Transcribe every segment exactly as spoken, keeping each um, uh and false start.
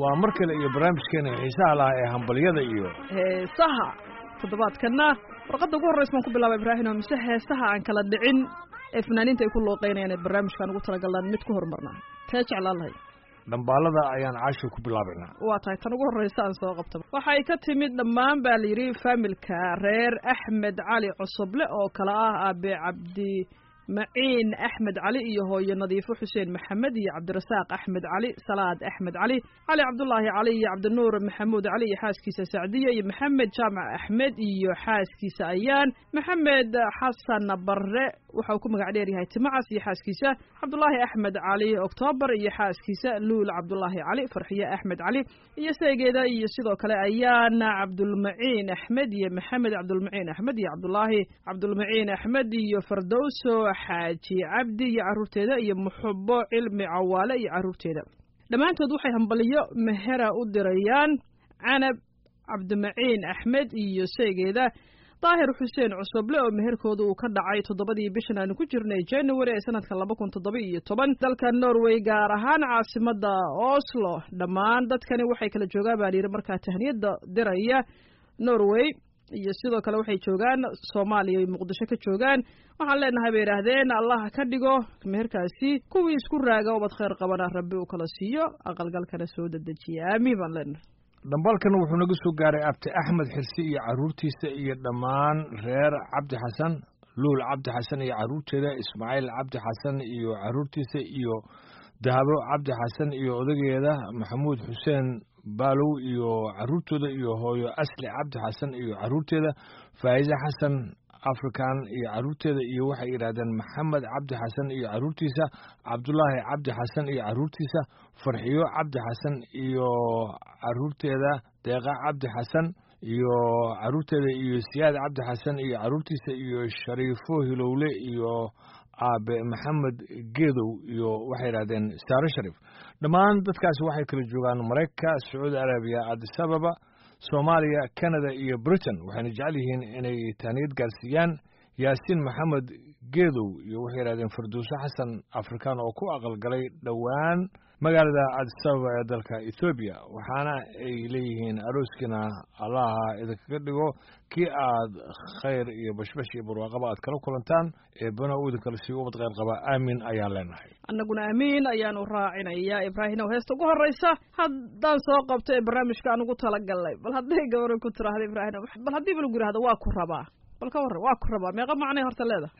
waa mar kale iyo barnaamijkeena xiisaha lahaa ee hambalyada iyo heesaha toddobaadkana warqadda ugu horreysa baan ku bilaabay ibraahim oo mise heesaha aan kala dhicin ee fanaaniinta ay ku looqeynayaan ee barnaamijkan ugu talagalnaan mid ku horumarnaa tee jeclaan lahay dhambaalada ayaan caasho ku bilaabaynaa waa tahay tan ugu horreysa aan soo qabta waxay ka timid dhammaan baa la yidhi faamilka reer axmed cali cusuble oo kale ah aabe cabdi maciin axmed cali iyo hooyo nadiifo xuseen maxamed iyo cabdirasaaq axmed cali salaad axmed cali cali cabdulaahi cali iyo cabdinuur maxamuud cali iyo xaaskiisa sacdiya iyo maxamed jaamac axmed iyo xaaskiisa ayaan maxamed xasan barre waxa uu ku magac dheer yahay timacas iyo xaaskiisa cabdulaahi axmed cali oktoobar iyo xaaskiisa luul cabdulaahi cali farxiye axmed cali iyo seegeeda iyo sidoo kale ayaan cabdulmaciin axmed iyo maxamed cabdulmaciin axmed iyo cabdulaahi cabdulmaciin axmed iyo fardowso xaaji cabdi iyo carruurteeda iyo muxubo cilmi cawaale iyo carruurteeda dhammaantood waxay hambaliyo mehera u dirayaan canab cabdimaciin axmed iyo seegeeda daahir xuseen cusuble oo meherkooda uu ka dhacay toddobadii bishan aanu ku jirnay january ee sanadka laba kun toddoba iyo toban dalka norway gaar ahaan caasimada oslo dhammaan dadkani waxay kala joogaan baa layidhi markaa tahniyada diraya norway iyo sidoo kale waxay joogaan soomaaliya iyo muqdisho ka joogaan waxaan leenahay bay yidhaahdeen allah ka dhigo meherkaasi kuwii isku raaga ubad khayr qabana rabbi uu kala siiyo aqalgalkana soo dedejiya aamiin baan leenahay dhambaalkan wuxuu naga soo gaaray abti axmed xirsi iyo carruurtiisa iyo dhammaan reer cabdi xasan luul cabdi xasan iyo carruurteeda ismaaciil cabdi xasan iyo carruurtiisa iyo dahabo cabdi xasan iyo odageeda maxamuud xuseen baalow iyo carruurtooda iyo hooyo asli cabdi xasan iyo carruurteeda faa'iise xasan african iyo carruurteeda iyo waxay yidhaahdeen maxamed cabdi xasan iyo carruurtiisa cabdulaahi cabdi xasan iyo carruurtiisa farxiyo cabdi xasan iyo carruurteeda deeqa cabdi xasan iyo carruurteeda iyo siyaad cabdi xasan iyo carruurtiisa iyo shariifo hilowle iyo aabe maxamed geedow iyo waxay yidhahdeen saare sharif dhammaan dadkaasi waxay kala joogaan maraykanka sacuudi arabiya addis ababa soomaaliya canada iyo britain waxayna jecel yihiin inay taaniyad gaarsiiyaan yaasiin maxamed geedow iyo waxay yidhahdeen farduuso xasan afrikaan oo ku aqalgalay dhowaan magaalada addis ababa ee dalka ethoobiya waxaana ay leeyihiin arooskiina allaha idinkaga dhigo kii aad khayr iyo bashbash iyo barwaaqaba aad kala kulantaan eebana uu idinkala sii ubad khayr qaba aamin ayaan leenahay annaguna aamiin ayaanu raacinayaa ibraahim oo heesta ugu horreysa haddaan soo qabto ee barnaamijka aan ugu talagalnay bal hadday gabaro ku tiraahda ibraahim bal haddii ba lagu yidhahdo waa ku rabaa bal ka warran waa ku rabaa meeqa macnay horta leedahay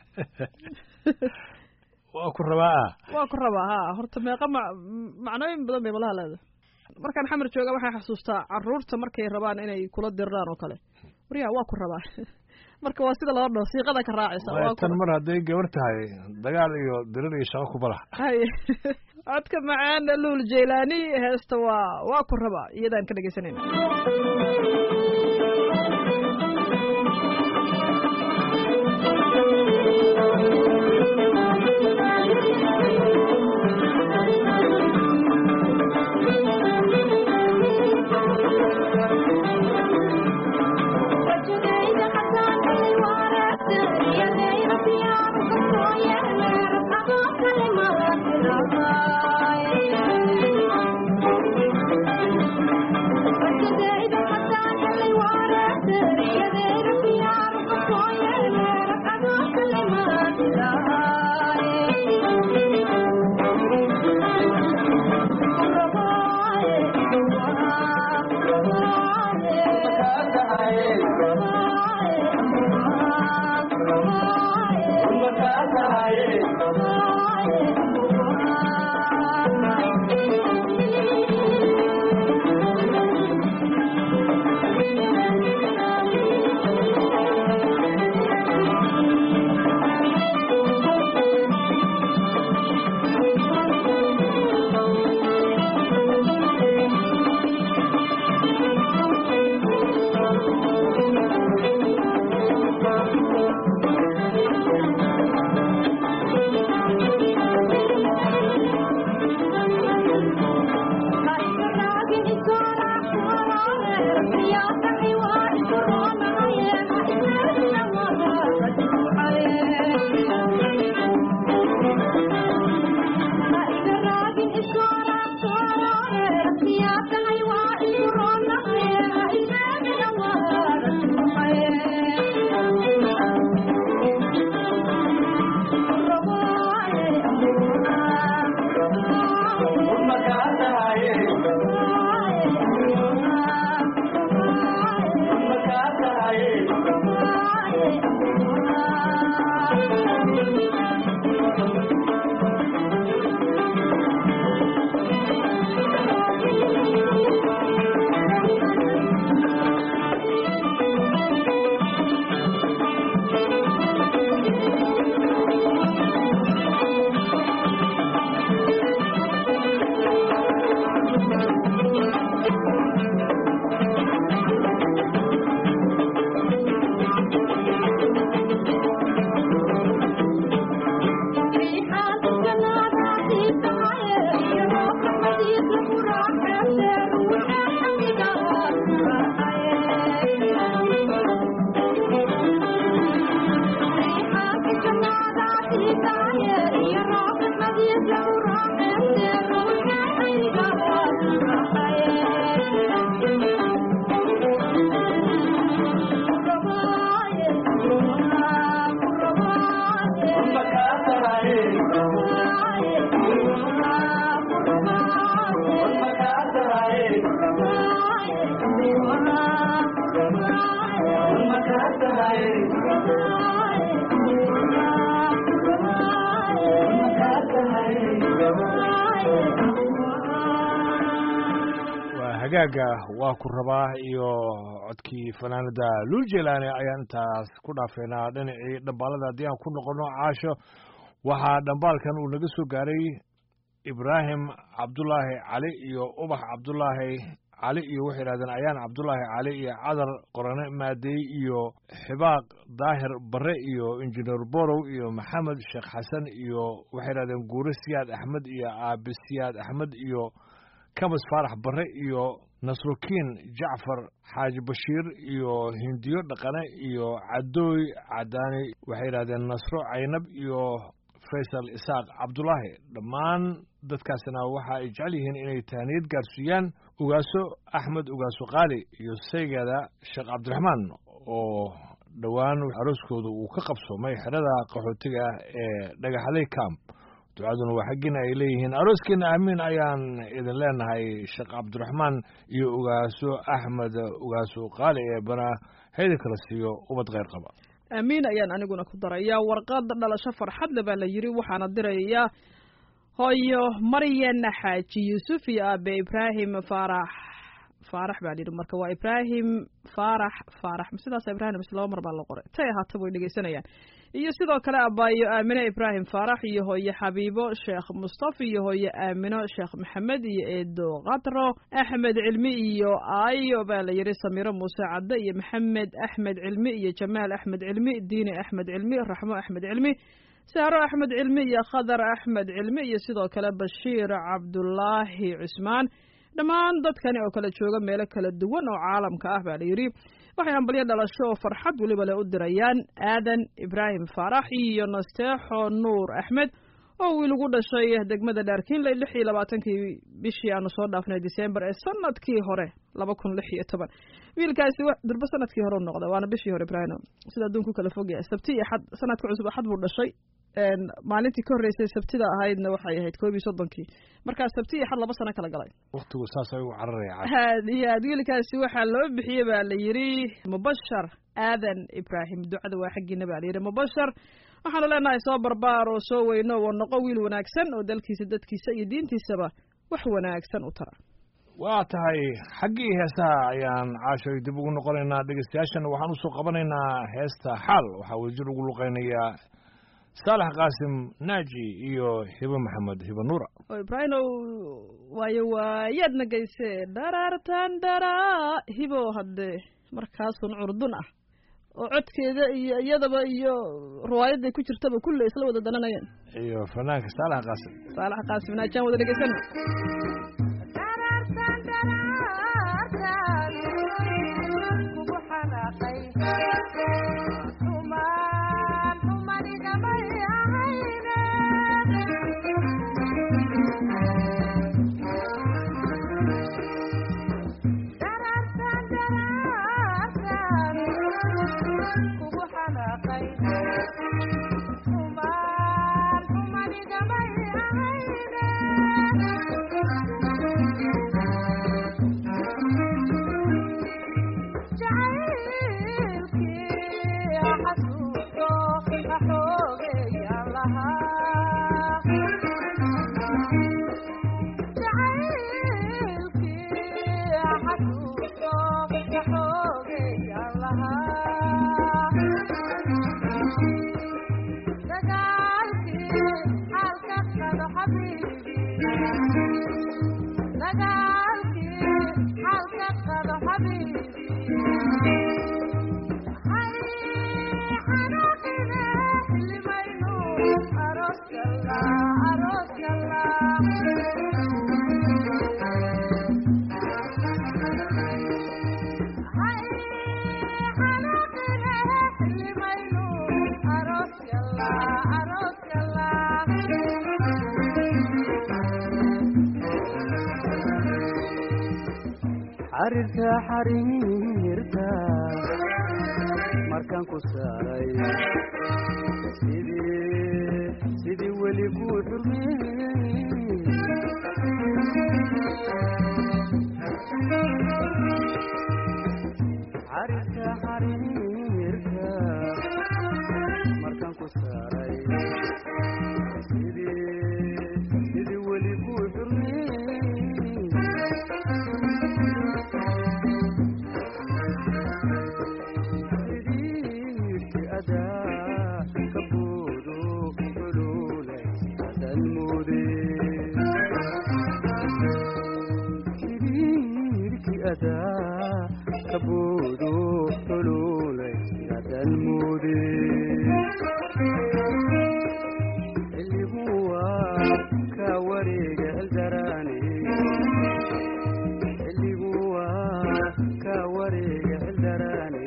waa ku rabaa waa ku rabaa ha horta meeqa ma macnooyin badan bay malaha leedahay markaan xamar jooga waxaan xasuustaa carruurta markay rabaan inay kula diraan oo kale waryaa waa ku rabaa marka waa sida loo dhaho siiqada ka raacaysa tan mar hadday gabar tahay dagaal iyo dirir iyo shaqo ku bala hay codka macaan luul jeylaani heesta waa waa ku rabaa iyadaan ka dhegeysanayna Yeah. hagaaga waa ku rabaa iyo codkii fanaanada luul jeelaane ayaan intaas ku dhaafeynaa dhinacii dhambaalada haddii aan ku noqono caasho waxaa dhambaalkan uu naga soo gaaray ibraahim cabdulaahi cali iyo ubax cabdulaahi cali iyo waxay yidhahdeen ayaan cabdulaahi cali iyo cadar qorane maadey iyo xibaaq daahir barre iyo injineer borow iyo maxamed sheekh xasan iyo waxay yidhahdeen guure siyaad axmed iyo aabe siyaad axmed iyo kamas faarax barre iyo nasrukiin jacfar xaaji bashiir iyo hindiyo dhaqane iyo cadooy cadaani waxay yidhahdeen nasro caynab iyo faysal isaaq cabdulaahi dhammaan dadkaasina waxa ay jecel yihiin inay taaniyad gaarsiiyaan ugaaso axmed ugaaso qaali iyo saygeeda sheekh cabdiraxmaan oo dhowaan arooskooda uu ka qabsoomay xerada qaxootiga ee dhagaxley camp ducaduna waa xaggiina ay leeyihiin arooskeena aamiin ayaan idin leenahay sheekh cabdiraxmaan iyo ugaaso axmed ugaaso qaali ee bana hayda kala siiyo ubad kheyr qaba aamiin ayaan aniguna ku darayaa warqada dhalasho farxadle baa la yidhi waxaana dirayaa hooyo maryan xaaji yuusuf iyo aabe ibraahim faarax faarax baa layidhi marka waa ibraahim faarax faarax sidaas ibraahim mise laba mar baa la qoray tay ahaata way dhegeysanayaan iyo sidoo kale abaayo aamine ibraahim faarax iyo hooye xabiibo sheekh mustafa iyo hooye aamino sheekh maxamed iyo eedo qadro axmed cilmi iyo aayo baa la yidhi samiiro muuse cadde iyo maxamed axmed cilmi iyo jamaal axmed cilmi diini axmed cilmi raxmo axmed cilmi saaro axmed cilmi iyo khadar axmed cilmi iyo sidoo kale bashiir cabdulaahi cusmaan dhammaan dadkani oo kala jooga meelo kala duwan oo caalamka ah baa la yidhi waxay ambalyo dhalasho oo farxad weliba le u dirayaan aadan ibraahim faarax iyo nasteexo nuur axmed oo wiil ugu dhashay degmada dhaarkiinley lix iyo labaatankii bishii aanu soo dhaafnay disembar ee sanadkii hore laba kun lix iyo toban wiilkaasi durba sanadkii hore u noqda waana bishii hore ibraahim sida adduunku kala fogyahay sabti iyo xad sanadka cusub axad buu dhashay maalintii ka horreysay sabtida ahaydna waxay ahayd koob iyo soddonkii markaa sabti iyo xad laba sano kala galay waktigu saas ay u cararaya aad iyo aad wiilkaasi waxaa loo bixiyey baa la yidhi mubashar aadan ibraahim ducada waa xaggiina baa la yidhi mubashar waxaanu leenahay soo barbaar oo soo weyno oo noqo wiil wanaagsan oo dalkiisa dadkiisa iyo diintiisaba wax wanaagsan u tara waa tahay xaggii heesaha ayaan caashoy dib ugu noqonaynaa dhegeystayaashan waxaan usoo qabanaynaa heesta xaal waxaa wadajir ugu luqeynaya saalax qaasim naaji iyo hibo maxamed hibo nuura oo ibraahim waayo waayaadna geyse dharaartan dharaa hibo haddee markaasun curdun ah oo codkeeda iyo iyadaba iyo riwaayadday ku jirtaba kulle isla wada dananayeen iyo fanaanka saalax qaasim saalax qaasim naajaan wada dhegeysana xarirka xariirka markaan ku saaray sidii sidii weli ku xurmiyey xarirka xariirka boodo tololay gadan moode xiliguwa ka wareega eldarani xiliguwa ka wareega eldarani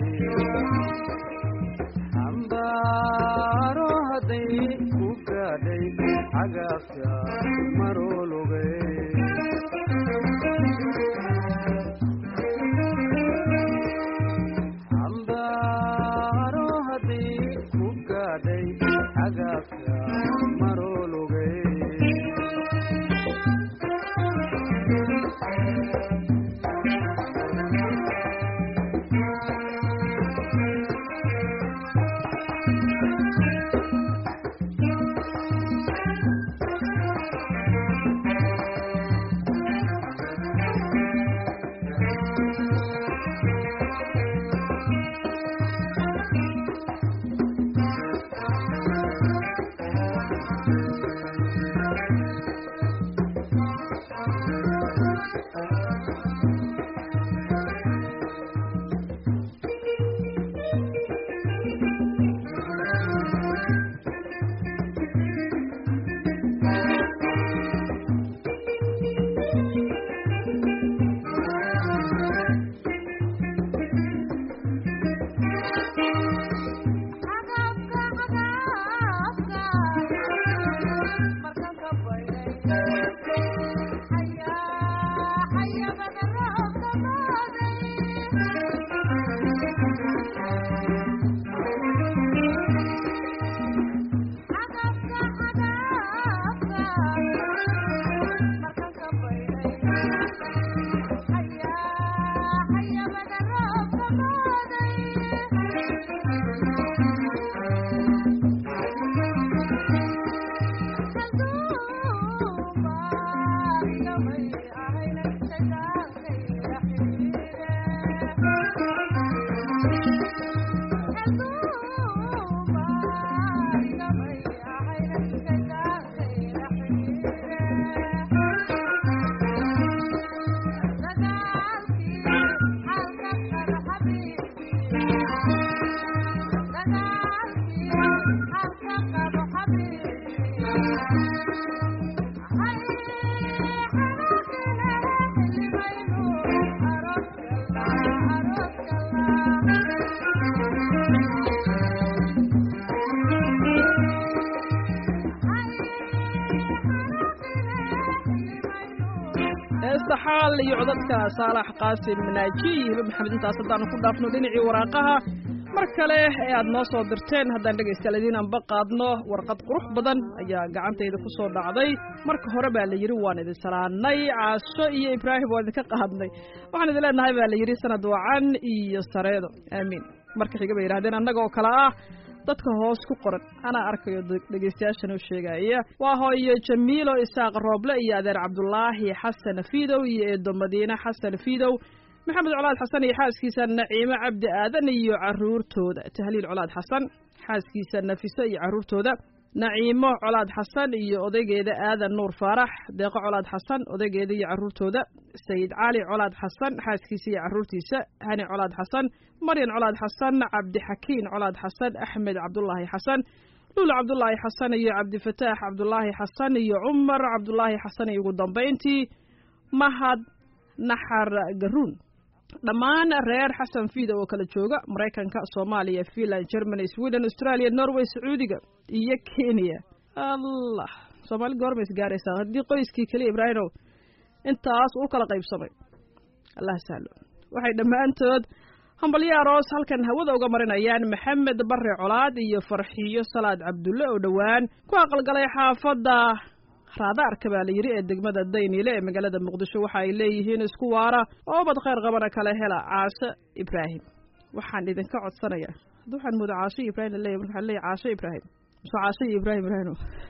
ambaaro haday ku gaadhay cagaabka marologay ambaaro haday ku gaadhay cagaabka marologay استحال يعضدك صالح قاسم ناجي محمد انت صدقنا ku dhaafno dhinacii waraaqaha mar kale ee aad noo soo dirteen haddaan dhagaystaladeen aan baqaadno warqad qurux badan ayaa gacantayda ku soo dhacday marka hore baa la yiri waan idin salaanay Caasho iyo Ibraahim waan idin ka qaadnay waxaan idin leenahay baa la yiri sanad wacan iyo sareedo aamin marka xiga bay yiraahdeen annaga oo kala ah dadka hoos ku qoran ana arkayo dhageystayaashan oo sheegaya waa hooyo Jamiilo Isaaq Rooble iyo adeer Cabdullaahi Xasan Fiidow iyo eedo Madiina Xasan Fiidow maxamed colaad xasan iyo xaaskiisa Naciimo Cabdi Aadan iyo caruurtooda tahliil colaad xasan xaaskiisa Nafiso iyo caruurtooda Naciimo colaad xasan iyo odaygeeda Aadan Nuur Faarax Deeqo colaad xasan odaygeeda iyo caruurtooda Sayid Cali colaad xasan xaaskiisa iyo caruurtiisa Hani colaad xasan Maryan colaad xasan Cabdi Xakiin colaad xasan Axmed Cabdullaahi xasan Lula Cabdullaahi xasan iyo Cabdi Fataax Cabdullaahi xasan iyo Umar Cabdullaahi xasan iyo ugu dambeyntii Mahad Naxar Garuun dhammaan reer xasan Fiidow oo kala jooga Mareykanka Soomaaliya Finland Germany Sweden Australia Norway Sacuudiga iyo Kenya Allah Soomaali goorma isgaaraysaa haddii qoyskii kale Ibraahimow intaas uu kala qaybsamay Allah saalo waxay dhammaantood hambalyo aroos halkan hawada uga marinayaan Maxamed Barre Colaad iyo Farxiyo Salaad Cabdulle oo dhawaan ku aqalgalay xaafada raadaarka baa la yiri ee degmada Daynile ee magaalada Muqdisho waxa ay leeyihiin isku waara oo bad khayr qabana kala hela Caasho Ibraahim waxaan idin ka codsanayaa waxaan mudo Caasho Ibraahim leeyahay waxaan leeyahay Caasho Ibraahim soo Caasho Ibraahim Ibraahim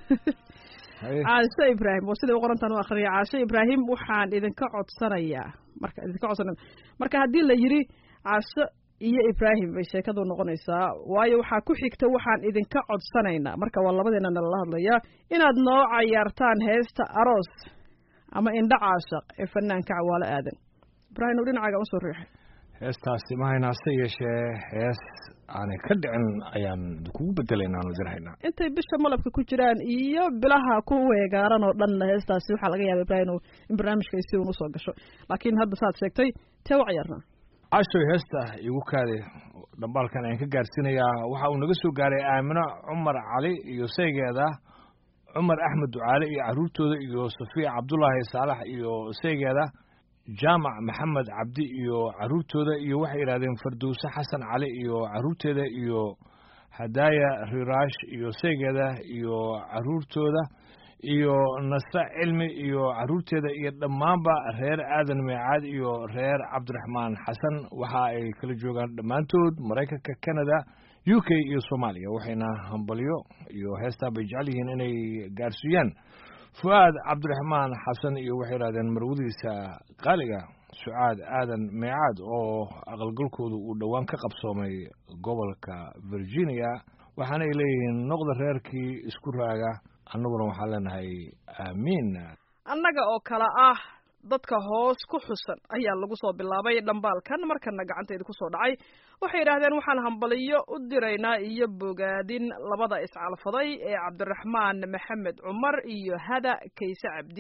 Caasho Ibraahim wasida qorantan oo akhriya Caasho Ibraahim waxaan idin ka codsanayaa marka idin ka codsanaa marka hadii la yiri Caasho iyo Ibraahim bay sheekadu noqonaysaa waayo waxa ku xigta waxaan idin ka codsanaynaa marka waa labadeena la hadlaya inaad noo ciyaartaan heesta aroos ama indha caashaq ee fanaanka Cawaale Aadan Ibraahim oo dhinacaaga u soo riixay heestaasi mahayna hase yeeshee hees aanay ka dhicin ayaan kugu bedelaynaa aanu dirhaynaa intay bisha malabka ku jiraan iyo bilaha ku weegaaran oo dhan heestaasi waxaa laga yaaba ibraahim in barnaamijka si uun usoo gasho laakiin hadda saad sheegtay tee u ciyaarnaa cashoy heesta igu kaade dhambaalkan ayaan ka gaarsiinayaa waxa uu naga soo gaaray aamino cumar cali iyo saygeeda cumar axmed ducaale iyo carruurtooda iyo safiya cabdulaahi saalax iyo saygeeda jaamac maxamed cabdi iyo carruurtooda iyo waxay yidhahdeen fardowse xasan cali iyo carruurteeda iyo hadaaya riraash iyo saygeeda iyo carruurtooda iyo nasre cilmi iyo carruurteeda iyo dhammaanba reer aadan meecaad iyo reer cabdiraxmaan xasan waxa ay kala joogaan dhammaantood maraykanka canada u k iyo soomaaliya waxayna hambalyo iyo heestaa bay jecel yihiin inay gaarsiiyaan fu'aad cabdiraxmaan xasan iyo waxay yidhahdeen marwadiisa qaaliga sucaad aadan meecaad oo aqalgalkooda uu dhowaan ka qabsoomay gobolka virginia waxaana ay leeyihiin noqda reerkii isku raaga annaguna waxaan leenahay aamiin annaga oo kale ah dadka hoos ku xusan ayaa lagu soo bilaabay dhambaalkan markana gacantayda ku soo dhacay waxay yidhaahdeen waxaan hambaliyo u diraynaa iyo bogaadin labada iscalfaday ee cabdiraxmaan maxamed cumar iyo hada kayse cabdi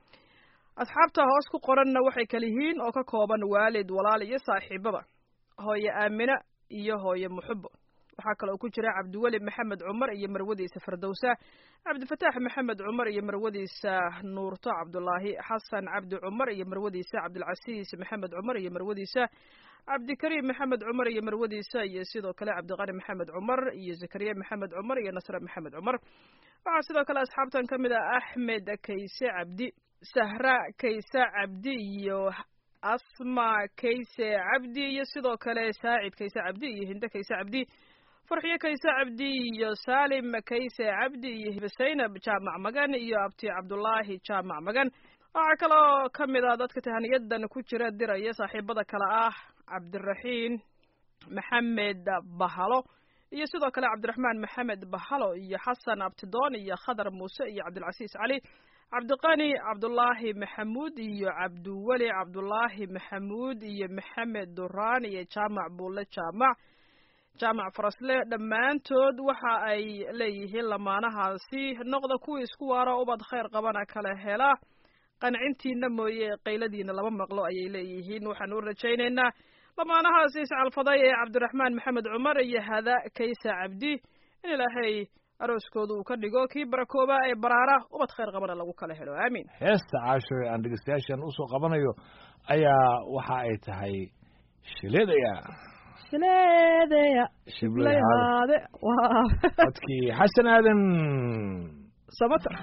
asxaabta hoos ku qoranna waxay kala yihiin oo ka kooban waalid walaal iyo saaxiibada hooye aamina iyo hooye muxubo waxaa kaloo ku jira cabdiweli maxamed cumar iyo marwadiisa fardowsa cabdifataax maxamed cumar iyo marwadiisa nuurto cabdulaahi xasan cabdi cumar iyo marwadiisa cabdilcasiis maxamed cumar iyo marwadiisa cabdikariim maxamed cumar iyo marwadiisa iyo sidoo kale cabdiqani maxamed cumar iyo zakariya maxamed cumar iyo nasre maxamed cumar waxaa sidoo kale asxaabtan ka mid ah axmed kayse cabdi sahra kayse cabdi iyo asma kayse cabdi iyo sidoo kale saacid kayse cabdi iyo hinde kayse cabdi farxiyo kayse cabdi iyo saalim kayse cabdi iyo hibasaynab jaamac magan iyo abti cabdulaahi jaamac magan waxaa kaloo ka mid ah dadka tahaniyadan ku jira diraya saaxiibada kale ah cabdiraxiin maxamed bahalo iyo sidoo kale cabdiraxmaan maxamed bahalo iyo xasan abtidoon iyo khadar muuse iyo cabdilcasiis cali cabdiqani cabdulaahi maxamuud iyo cabdiweli cabdulaahi maxamuud iyo maxamed duraan iyo jaamac buulle jaamac jaamac farasle dhammaantood waxa ay leeyihiin lamaanahaasi noqda kuwii isku waara ubad khayr qabana kala hela qancintiina mooye qayladiina lama maqlo ayay leeyihiin waxaan u rajaynaynaa lamaanahaasi iscalfaday ee cabdiraxmaan maxamed cumar iyo hada kaysa cabdi in ilaahay arooskooda uu ka dhigo kii barakooba ee baraara ubad khayr qabana lagu kala helo aamiin heesta caasho aan dhegeystayaashan usoo qabanayo ayaa waxa ay tahay shileedaya shileedaya shiblayhaade waa codkii xasan aadan samatar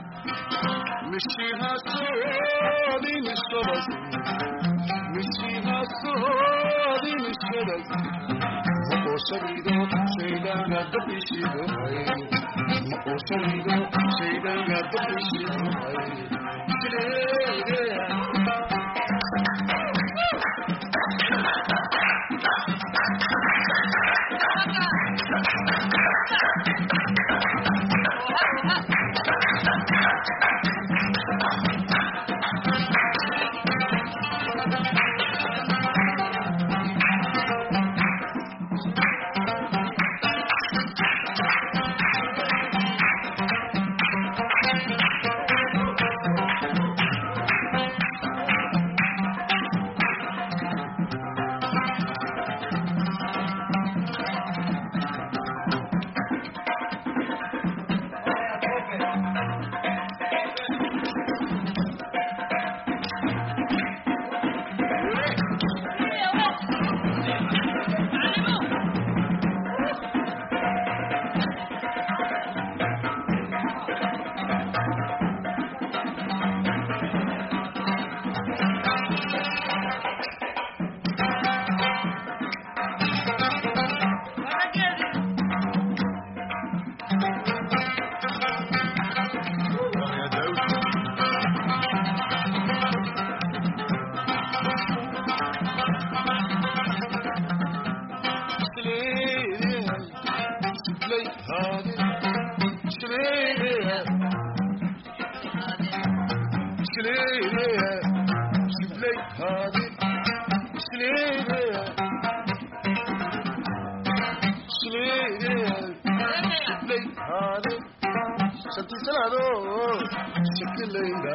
shanti salado shaklayda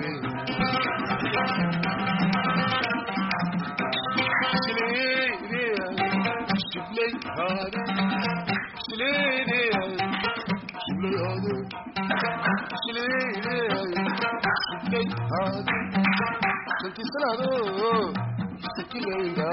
shleeya shiblay hada shleeya shiblay hada shleeya shiblay hada shanti salado shaklayda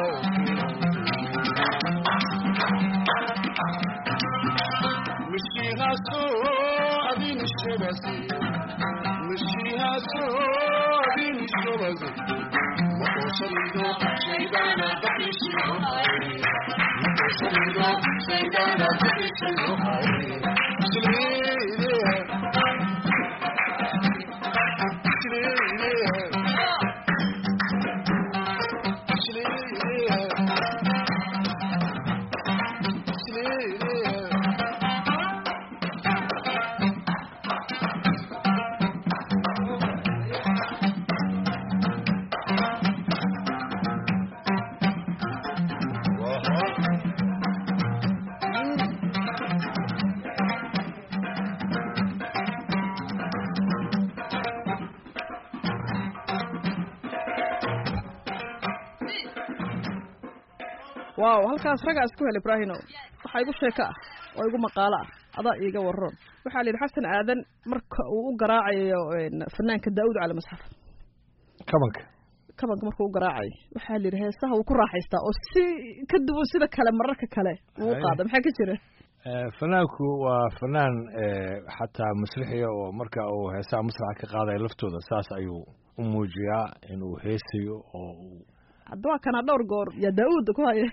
مشيها سوء دين الشباسي مشيها سوء دين الشباسي وشريدو شيدانا بقيشيو وشريدو شيدانا بقيشيو شليليها شليليها شليليها شليليها واو halkaas raga isku hel Ibraahino waxa igu sheeka ah oo igu maqaala ah adaa iiga waran waxa la xasan aadan marka uu u garaacayo fanaanka Daawud Cali Masxaf kabanka kabanka markuu u garaacay waxa la yiraahdaa heesaha uu ku raaxaystaa oo si ka duwan sida kale mararka kale uu qaado maxaa ka jira fanaanku waa fanaan xataa masraxiya oo marka uu heesaha masraxa ka qaaday laftooda saas ayuu u muujiyaa inuu heesayo oo hadwa kana dhowr goor ya Daawud ku haya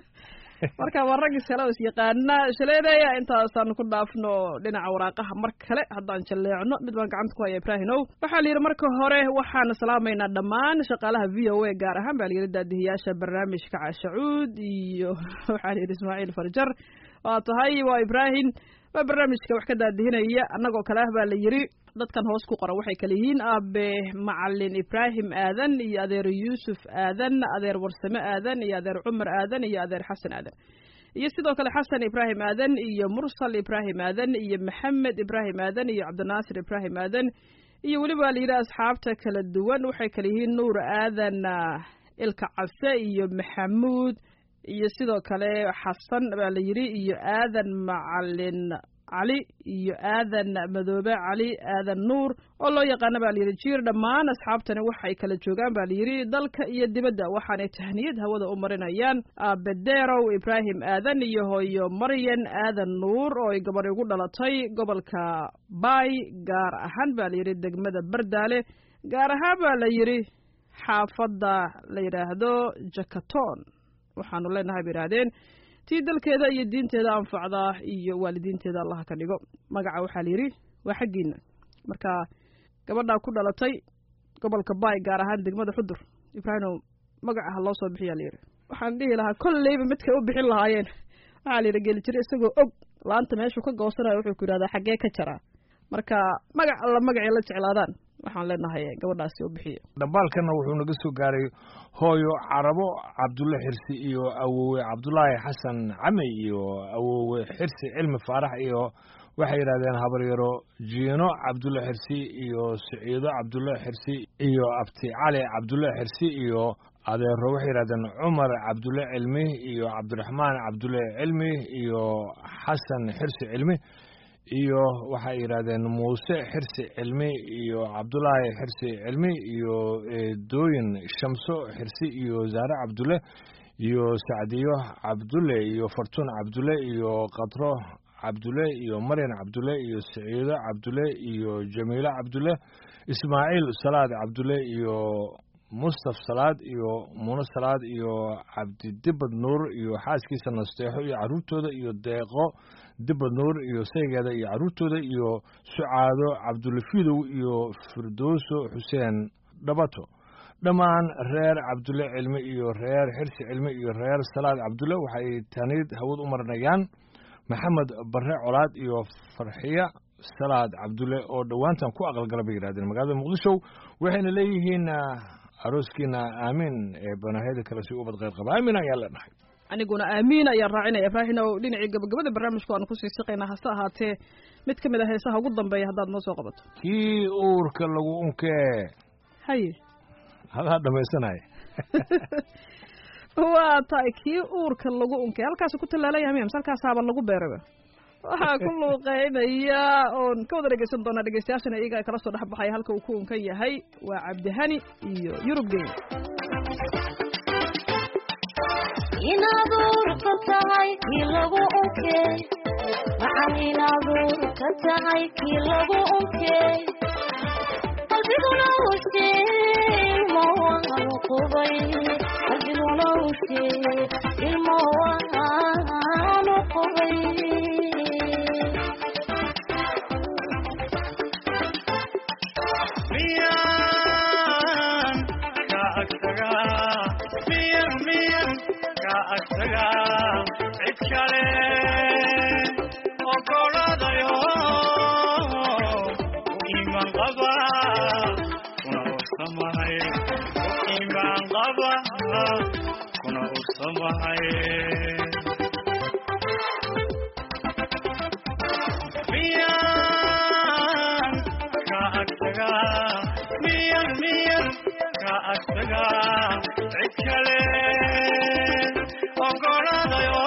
marka waragi salaas yaqaana shaleedaya intaasaan ku dhaafno dhinaca waraaqaha mar kale haddaan jaleecno mid baan gacanta ku haya Ibraahino waxa la yiri marka hore waxaan salaameynaa dhammaan shaqaalaha V O A gaar ahaan baa la yiri daadiyaasha barnaamijka Cashacuud iyo waxa la yiri Ismaaciil Farjar waa tahay waa Ibraahim waa barnaamijka wax ka daadihinaya anagoo kale ah baa la yiri dadkan hoos ku qoran waxay kala yihiin aabe macallin Ibraahim Aadan iyo adeer Yuusuf Aadan adeer Warsame Aadan iyo adeer Cumar Aadan iyo adeer Xasan Aadan iyo sidoo kale Xasan Ibraahim Aadan iyo Mursal Ibraahim Aadan iyo Maxamed Ibraahim Aadan iyo Cabdinaasir Ibraahim Aadan iyo waliba la yiraahdo asxaabta kala duwan waxay kala yihiin Nuur Aadan Ilka Case iyo Maxamuud iyo sidoo kale Xasan baa la yiri iyo Aadan Macallin علي iyo aadan madoobe cali aadan nuur oo loo yaqaan baa yiri jiir dhamaan asxaabtana waxay kala joogaan baa yiri dalka iyo dibadda waxaanay tahniyad hawada u marinayaan Abederow Ibraahim Aadan iyo hooyo Maryan Aadan Nuur oo ay gabar ugu dhalatay gobolka Bay gaar ahaan baa yiri degmada Bardaale gaar ahaan baa la yiri xaafadda la yiraahdo Jakaton waxaanu leenahay biraadeen tii dalkeeda iyo diinteeda anfacda iyo waalidiinteeda Allah ka dhigo magaca waxa la yiri waa xaqiina marka gabadha ku dhalatay gobolka Bay gaar ahaan degmada Xudur Ibraahim magaca loo soo bixiyaa la yiri waxaan dhihi lahaa kullayba midka u bixin lahaayeen waxa la yiri geli jiray isagoo og laanta meeshu ka goosanayo wuxuu ku yiraahdaa xagee ka jara marka magac alla magac la jeclaadaan waxaan leenahay gabadhaasi u bixiyo dabaalkana wuxuu naga soo gaaray hooyo Carabo Cabdulle Xirsi iyo awoowe Cabdullaahi Xasan Camay iyo awoowe Xirsi Cilmi Faarax iyo waxay yiraahdeen habar yaro Jiino Cabdulle Xirsi iyo Saciido Cabdulle Xirsi iyo Abti Cali Cabdulle Xirsi iyo adeero waxay yiraahdeen Cumar Cabdulle Cilmi iyo Cabdiraxmaan Cabdulle Cilmi iyo Xasan Xirsi Cilmi iyo waxay yiraahdeen Muuse Xirsi Cilmi iyo Cabdullaahi Xirsi Cilmi iyo Dooyin Shamso Xirsi iyo Zaara Cabdulle iyo Saadiyo Cabdulle iyo Fartuun Cabdulle iyo Qadro Cabdulle iyo Maryan Cabdulle iyo Saciido Cabdulle iyo Jamiila Cabdulle Ismaaciil Salaad Cabdulle iyo Mustaf Salaad iyo Muno Salaad iyo Cabdi Dibad Nuur iyo xaaskiisa Nasteexo iyo caruurtooda iyo Deeqo Dibad Nuur iyo saygeeda iyo caruurtooda iyo Sucaado Cabdulfiidow iyo Firdooso Xuseen Dhabato dhamaan reer Cabdulle Cilmi iyo reer Xirsi Cilmi iyo reer Salaad Cabdulle waxay taanid hawad u marnayaan Maxamed Barre Colaad iyo Farxiya Salaad Cabdulle oo dhawaantan ku aqalgalay yiraahdeen magaalada Muqdisho waxayna leeyihiin arooskiina aamin ee banahayda kala si ubad qeyb qaba aamin ayaa leenahay aniguna aamiin ayaan raacinaya ibraahim oo dhinacii gabagabada barnaamijku aanu kusii siqaynaa hase ahaatee mid ka mid a heesaha ugu dambeeya haddaad noo soo qabato kii uurka lagu unkee haye hadaa dhamaysanaya waa tahay kii uurka lagu unkee halkaasu ku tallaalaya miya mise halkaasaaba lagu beeraba waxaa ku luuqeynaya oon ka wada dhegeysan doonaa dhegeystayaashana iyaga kala soo dhexbaxaya halka uu ku unkan yahay waa cabdihani iyo yurub geyn inaad uurka tahay kii lagu unkey maxan inaad uurka tahay kii lagu unkey qalbiguna ushee ilmo waan qubay qalbiguna ushee ilmo waan qubay asaga cid kale ogoladayo iman qaba kuna ursamahay iman qaba kuna ursamahay miyan ka asaga miyan miyan ka asaga cid kale ogoladayo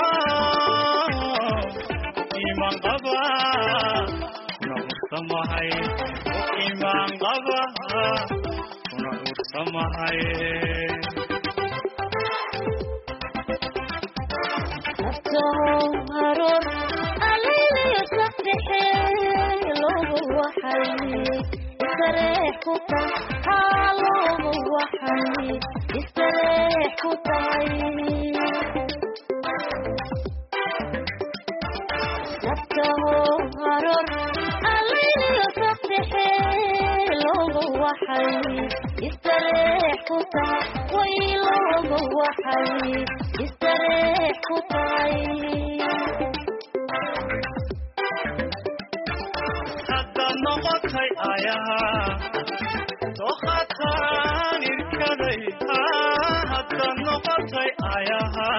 iman qaba kuna ursamahay iman qaba kuna ursamahay naftahu harur alayliyo sabbixe logu waxay istareex ku tahay logu waxay istareex ku tahay harur alayliyo sabbixe logu waxay istareex ku tahay way logu waxay istareex ku tahay hadda noqotay ayaha doqataan irkaday hadda noqotay ayaha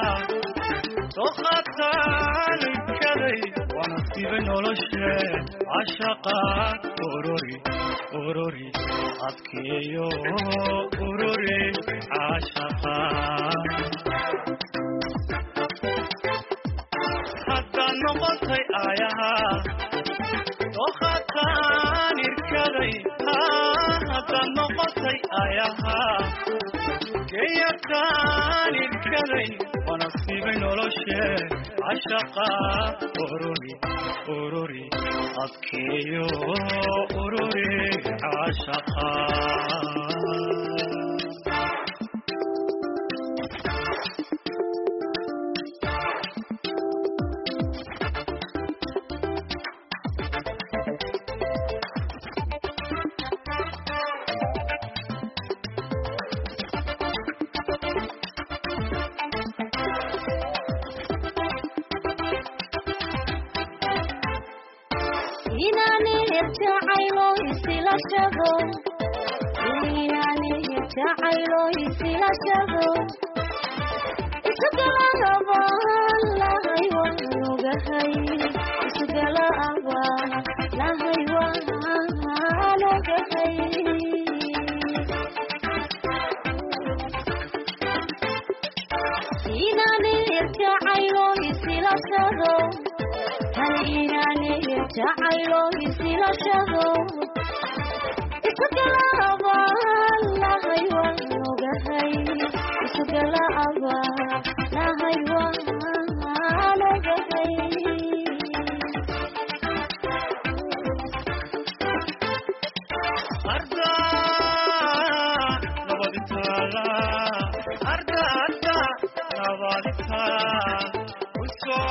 doqataan irkaday ونصيب نولشه عشقا أوروري أوروري أبكيو أوروري عشقا حتى نقطي آيها وخطان إركضي حتى نقطي آيها كيتان إركضي ونصيب نولشه عشقا أوروري أوروري أبكيو أوروري عشقا inani jacaylo isilashado inani jacaylo isilashado isgalaba lahay wanugahay isgalaba lahay wanugahay inani jacaylo isilashado inani jacaylo isilashado isgalaba lahay wanugahay isgalaba lahay wanugahay arda nabaditala arda arda nabaditala uso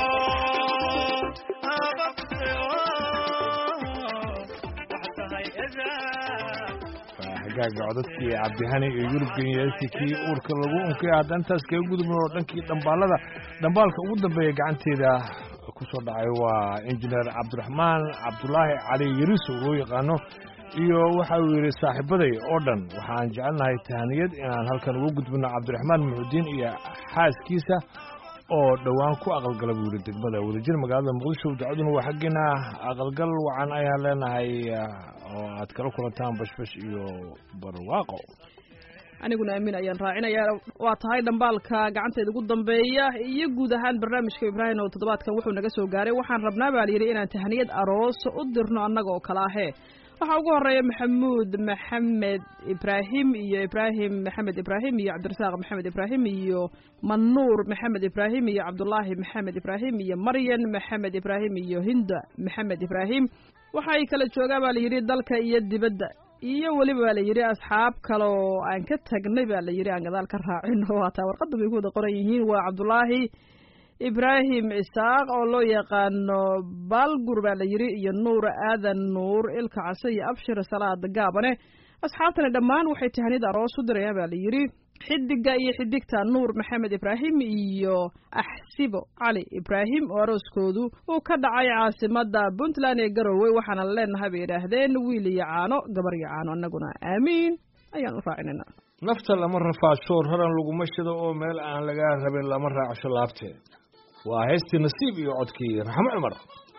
hagaaga codadkii cabdihani iyo yurub genyasi kii uurka lagu unkay hadda intaas kaga gudubno oo dhankii dhambaalada dhambaalka ugu dambeeya gacanteeda ku soo dhacay waa injineer cabdiraxmaan cabdulaahi cali yariso loo yaqaano iyo waxa uu yidhi saaxiibaday oo dhan waxaan jecelnahay tahaniyad inaan halkan ugu gudbino cabdiraxmaan muxudiin iyo xaaskiisa oo dhowaan ku aqalgala buu yidhi degmada wadajir magaalada muqdisho ducaduna waa xaggeena aqalgal wacan ayaan leenahay oo aad kala kulantaan bashbash iyo barwaaqo aniguna aamin ayaan raacinayaa waa tahay dhambaalka gacanteeda ugu dambeeya iyo guud ahaan barnaamijka Ibraahim oo toddobaadkan wuxuu naga soo gaaray waxaan rabnaa baa layidhi inaan tahniyad aroos u dirno annaga oo kala ahee waxaa ugu horeeya maxamuud maxamed ibraahim iyo ibraahim maxamed ibraahim iyo cabdirasaaq maxamed ibraahim iyo manuur maxamed ibraahim iyo cabdulaahi maxamed ibraahim iyo maryan maxamed ibraahim iyo hinda maxamed ibraahim waxay kala joogaa baa layidhi dalka iyo dibadda iyo weliba baa layidhi asxaab kale oo aan ka tagnay baa layidhi aan gadaal ka raacin oo hataa warqadda bay ku wada qoran yihiin waa cabdulaahi ibraahim isaaq oo loo yaqaano baalgur baa layidhi iyo nuur aadan nuur ilka case iyo abshir salaad gaabane asxaabtani dhammaan waxay tahniyad aroos u dirayaan baa layidhi xidiga iyo xidigta nuur maxamed ibraahim iyo axsibo cali ibraahim oo arooskoodu uu ka dhacay caasimada puntland ee garowe waxaana leenahay bay yidhaahdeen wiil iyo caano gabar iyo caano annaguna aamiin ayaan u raacinayna nafta lama rafaasho raran laguma shido oo meel aan laga rabin lama raacsho laabteed waa heestii nasiib iyo codkii raxmo cumar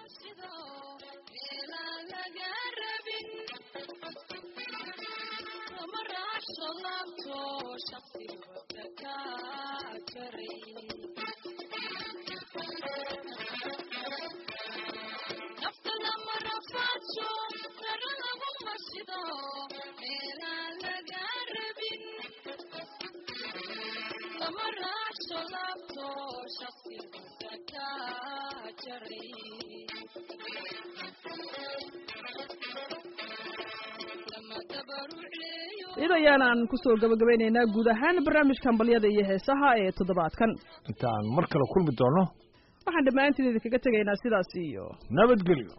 iyada ayaanaan kusoo gabagabaynaynaa guud ahaan barnaamijkan balyada iyo heesaha ee toddobaadkan intaan mar kale kulmi doono waxaan dhammaantiin idinkaga tegaynaa sidaas iyo nabadgelyo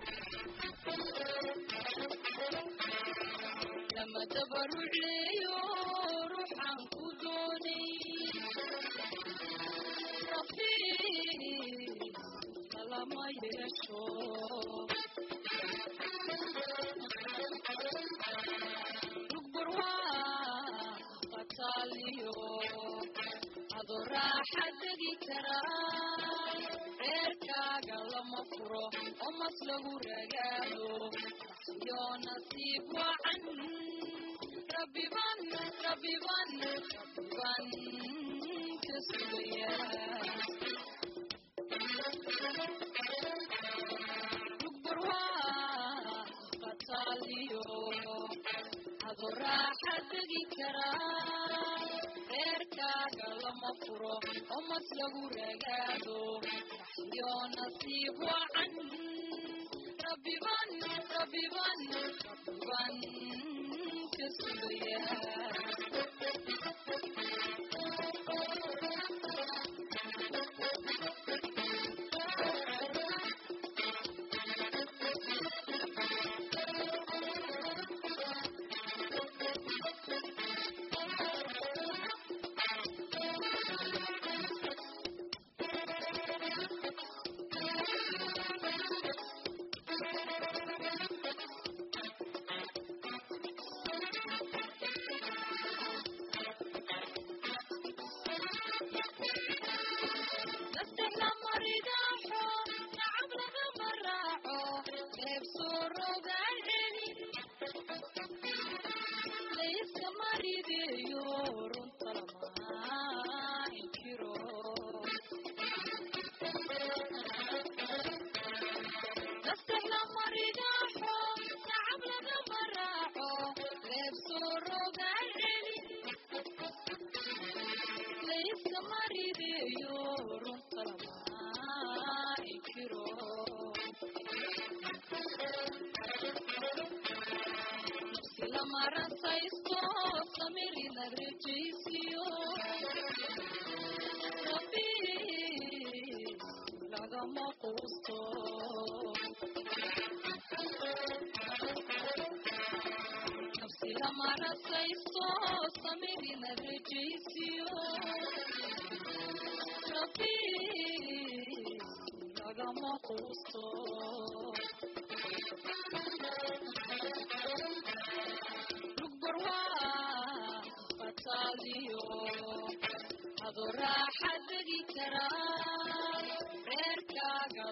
راح أدري ترى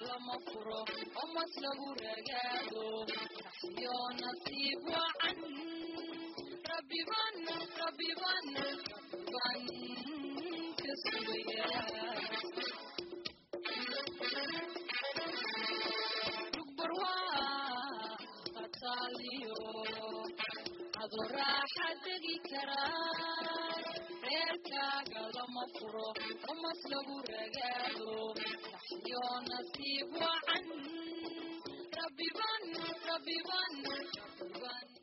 lama furo omas lagu ragaado taxyo nasiib wacan rabbi ban rabbi ban ban kasugaya dugbarwa qataliyo adora xadigi karaa reerkaaga lama furo omas lagu ragaado taxyo nasiib wacan rabbi ban rabbi ban ban